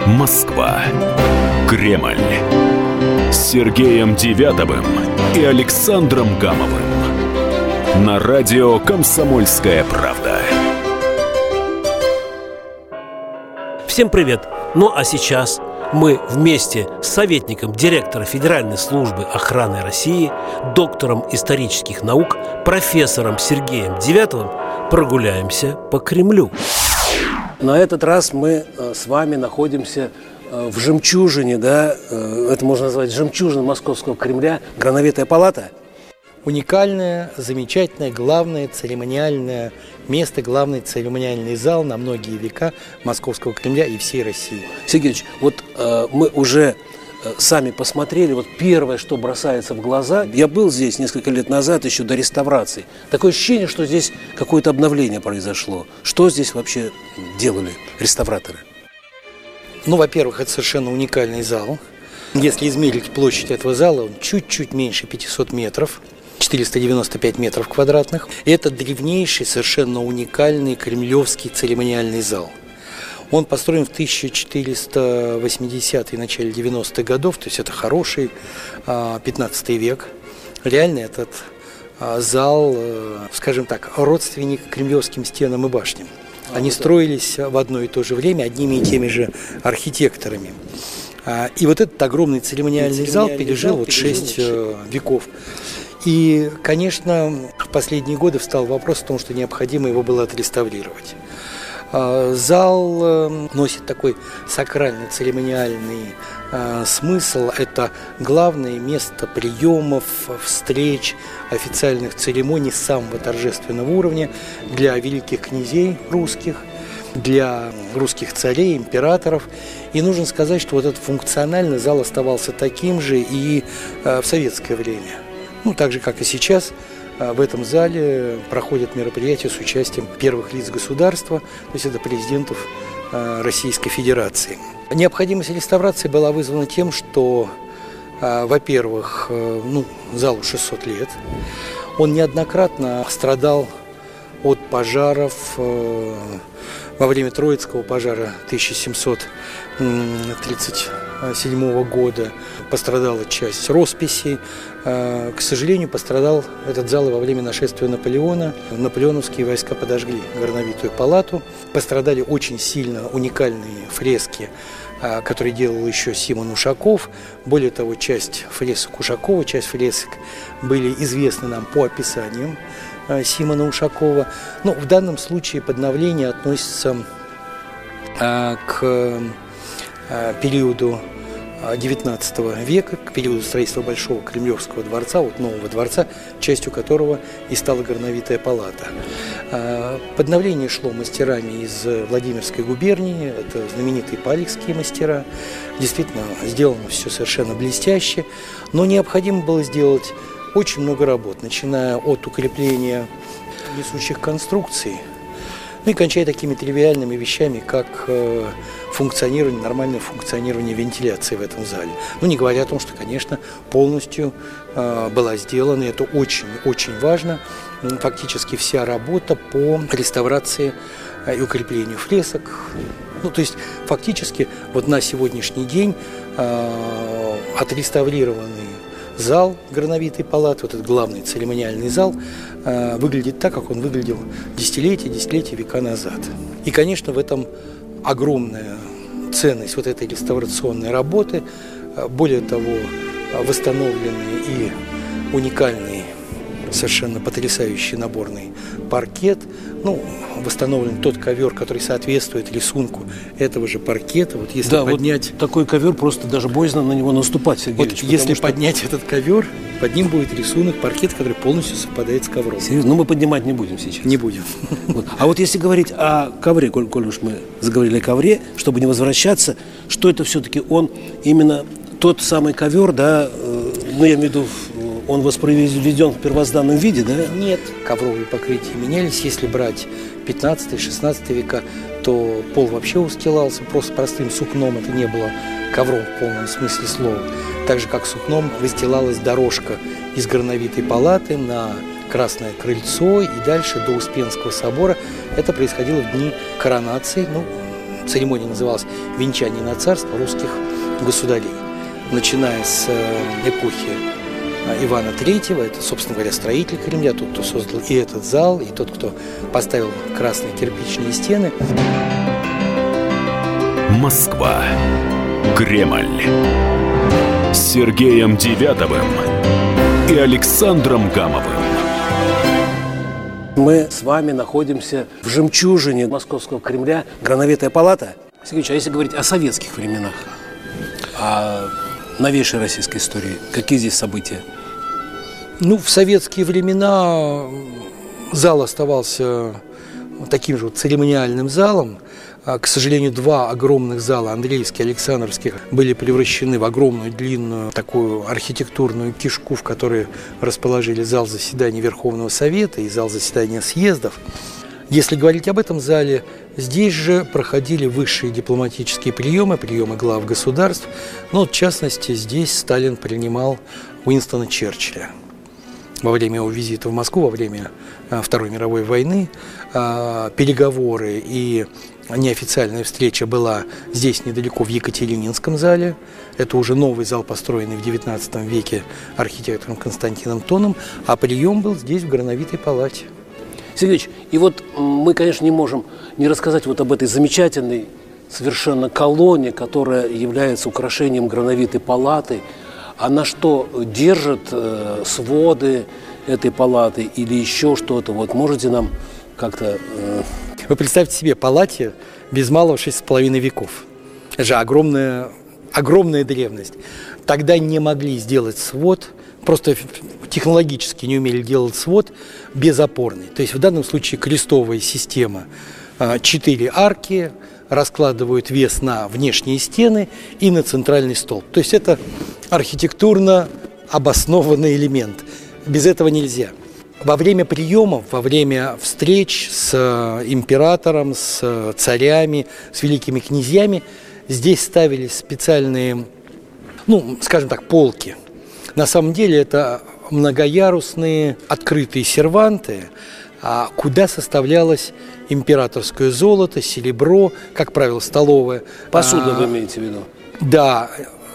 Москва. Кремль. С Сергеем Девятовым и Александром Гамовым. На радио «Комсомольская правда». Всем привет! Ну а сейчас мы вместе с советником директора Федеральной службы охраны России, доктором исторических наук, профессором Сергеем Девятовым прогуляемся по Кремлю. На этот раз мы с вами находимся в жемчужине, это можно назвать жемчужиной Московского Кремля, Грановитая палата. Уникальное, замечательное, главное церемониальное место, главный церемониальный зал на многие века Московского Кремля и всей России. Сергей Ильич, мы уже сами посмотрели, первое, что бросается в глаза. Я был здесь несколько лет назад, еще до реставрации. Такое ощущение, что здесь какое-то обновление произошло. Что здесь вообще делали реставраторы? Во-первых, это совершенно уникальный зал. Если измерить площадь этого зала, он чуть-чуть меньше 500 метров. 495 метров квадратных. Это древнейший, совершенно уникальный кремлевский церемониальный зал. Он построен в 1480-е, начале 90-х годов, то есть это хороший 15 век. Реально этот зал, скажем так, родственник кремлевским стенам и башням. Они строились в одно и то же время одними и теми же архитекторами. И этот огромный церемониальный зал пережил 6 веков. И, конечно, в последние годы встал вопрос о том, что необходимо его было отреставрировать. Зал носит такой сакрально-церемониальный смысл. Это главное место приемов, встреч, официальных церемоний самого торжественного уровня для великих князей русских, для русских царей, императоров. И нужно сказать, что этот функциональный зал оставался таким же и в советское время. Так же, как и сейчас, в этом зале проходят мероприятия с участием первых лиц государства, то есть это президентов Российской Федерации. Необходимость реставрации была вызвана тем, что, во-первых, залу 600 лет, он неоднократно страдал от пожаров. Во время Троицкого пожара 1737 года пострадала часть росписей. К сожалению, пострадал этот зал и во время нашествия Наполеона. Наполеоновские войска подожгли Грановитую палату. Пострадали очень сильно уникальные фрески, которые делал еще Симон Ушаков. Более того, часть фресок Ушакова, часть фресок были известны нам по описаниям Симона Ушакова. В данном случае подновление относится к периоду XIX века, к периоду строительства Большого Кремлевского дворца, нового дворца, частью которого и стала Грановитая палата. Подновление шло мастерами из Владимирской губернии, это знаменитые палехские мастера. Действительно, сделано все совершенно блестяще, но необходимо было сделать очень много работ, начиная от укрепления несущих конструкций, и кончая такими тривиальными вещами, как нормальное функционирование вентиляции в этом зале. Не говоря о том, что, конечно, полностью была сделана, и это очень-очень важно, фактически вся работа по реставрации и укреплению фресок. То есть фактически на сегодняшний день отреставрированный зал Грановитой палаты, этот главный церемониальный зал, выглядит так, как он выглядел десятилетия, века назад. И, конечно, в этом огромная ценность этой реставрационной работы. Более того, восстановленный и уникальный, совершенно потрясающий наборный паркет. Восстановлен тот ковер, который соответствует рисунку этого же паркета. Если поднять... такой ковер, просто даже боязно на него наступать, Сергей Ильич. Если поднять этот ковер, под ним будет рисунок паркета, который полностью совпадает с ковром. Серьезно? Мы поднимать не будем сейчас. Не будем. А если говорить о ковре, коль уж мы заговорили о ковре, чтобы не возвращаться, что это все-таки он именно тот самый ковер, я имею в виду, он воспроизведен в первозданном виде, да? Нет, ковровые покрытия менялись. Если брать 15-16 века, то пол вообще устилался просто простым сукном. Это не было ковром в полном смысле слова. Так же, как сукном выстилалась дорожка из Грановитой палаты на Красное крыльцо и дальше до Успенского собора. Это происходило в дни коронации, церемония называлась «Венчание на царство русских государей». Начиная с эпохи Ивана III, это, собственно говоря, строитель Кремля, тот, кто создал и этот зал, и тот, кто поставил красные кирпичные стены. Москва. Кремль. С Сергеем Девятовым и Александром Гамовым. Мы с вами находимся в жемчужине Московского Кремля, Грановитая палата. Сергеевич, а если говорить о советских временах, о новейшей российской истории, какие здесь события? В советские времена зал оставался таким же церемониальным залом. К сожалению, два огромных зала, Андреевский и Александровский, были превращены в огромную длинную такую архитектурную кишку, в которой расположили зал заседаний Верховного Совета и зал заседания съездов. Если говорить об этом зале, здесь же проходили высшие дипломатические приемы глав государств. В частности, здесь Сталин принимал Уинстона Черчилля. Во время его визита в Москву, во время Второй мировой войны, переговоры и неофициальная встреча была здесь недалеко, в Екатерининском зале. Это уже новый зал, построенный в XIX веке архитектором Константином Тоном, а прием был здесь, в Грановитой палате. Сергеевич, и мы, конечно, не можем не рассказать об этой замечательной совершенно колонне, которая является украшением Грановитой палаты. Она что, держит своды этой палаты или еще что-то? Можете нам как-то... Вы представьте себе, палате без малого 6,5 веков. Это же огромная древность. Тогда не могли сделать свод, просто технологически не умели делать свод безопорный. То есть в данном случае крестовая система, 4 арки, раскладывают вес на внешние стены и на центральный столб. То есть это архитектурно обоснованный элемент. Без этого нельзя. Во время приемов, во время встреч с императором, с царями, с великими князьями здесь ставились специальные, скажем так, полки. На самом деле это многоярусные открытые серванты, куда составлялось императорское золото, серебро, как правило, столовое. Посуда вы имеете в виду? Да,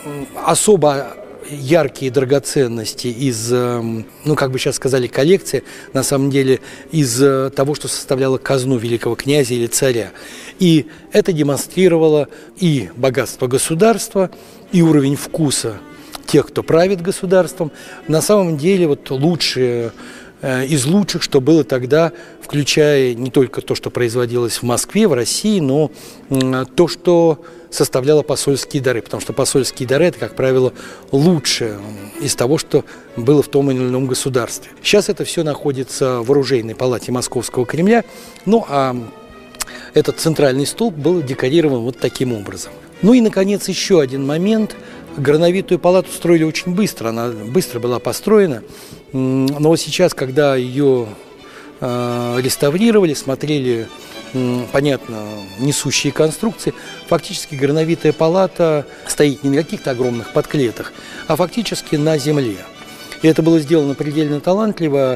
особо яркие драгоценности из, как бы сейчас сказали, коллекции, на самом деле из того, что составляло казну великого князя или царя. И это демонстрировало и богатство государства, и уровень вкуса тех, кто правит государством. На самом деле лучшие из лучших, что было тогда, включая не только то, что производилось в Москве, в России, но то, что составляло посольские дары, потому что посольские дары – это, как правило, лучшее из того, что было в том или ином государстве. Сейчас это все находится в оружейной палате Московского Кремля, а этот центральный столб был декорирован таким образом. И, наконец, еще один момент. Грановитую палату строили очень быстро, она быстро была построена, но сейчас, когда ее реставрировали, смотрели, понятно, несущие конструкции, фактически Грановитая палата стоит не на каких-то огромных подклетах, а фактически на земле. И это было сделано предельно талантливо.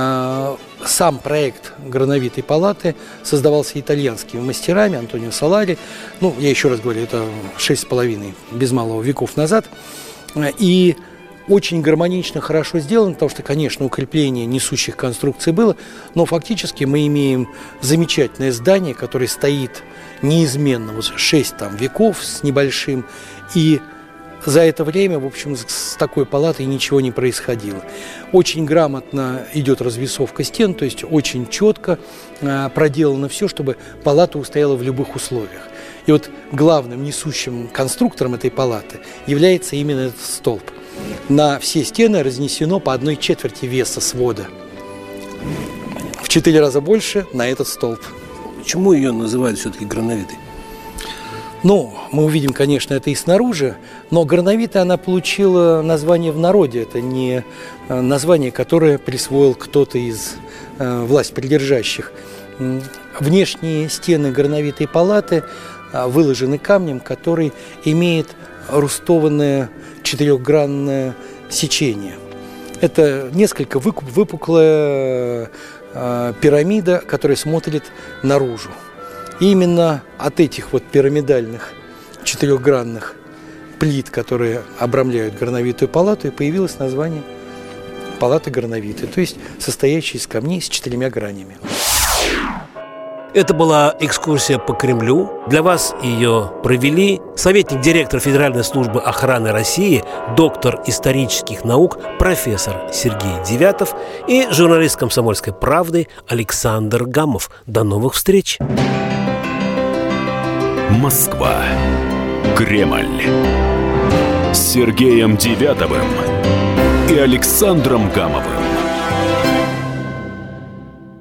Сам проект Грановитой палаты создавался итальянскими мастерами, Антонио Солари. Я еще раз говорю, это 6,5 без малого веков назад. И очень гармонично, хорошо сделано, потому что, конечно, укрепление несущих конструкций было, но фактически мы имеем замечательное здание, которое стоит неизменно 6 веков с небольшим, и за это время, в общем, с такой палатой ничего не происходило. Очень грамотно идет развесовка стен, то есть очень четко проделано все, чтобы палата устояла в любых условиях. И главным несущим конструктором этой палаты является именно этот столб. На все стены разнесено по 1/4 веса свода. В 4 раза больше на этот столб. Почему ее называют все-таки Грановитой? Мы увидим, конечно, это и снаружи, но Грановита она получила название в народе. Это не название, которое присвоил кто-то из властьпридержащих. Внешние стены Грановитой палаты выложены камнем, который имеет рустованное 4-гранное сечение. Это несколько выпуклая пирамида, которая смотрит наружу. И именно от этих вот пирамидальных четырехгранных плит, которые обрамляют горновитую палату, и появилось название палаты горновитой, то есть состоящей из камней с 4 гранями. Это была экскурсия по Кремлю. Для вас ее провели советник директора Федеральной службы охраны России, доктор исторических наук, профессор Сергей Девятов и журналист «Комсомольской правды» Александр Гамов. До новых встреч! Москва. Кремль. С Сергеем Девятовым и Александром Гамовым.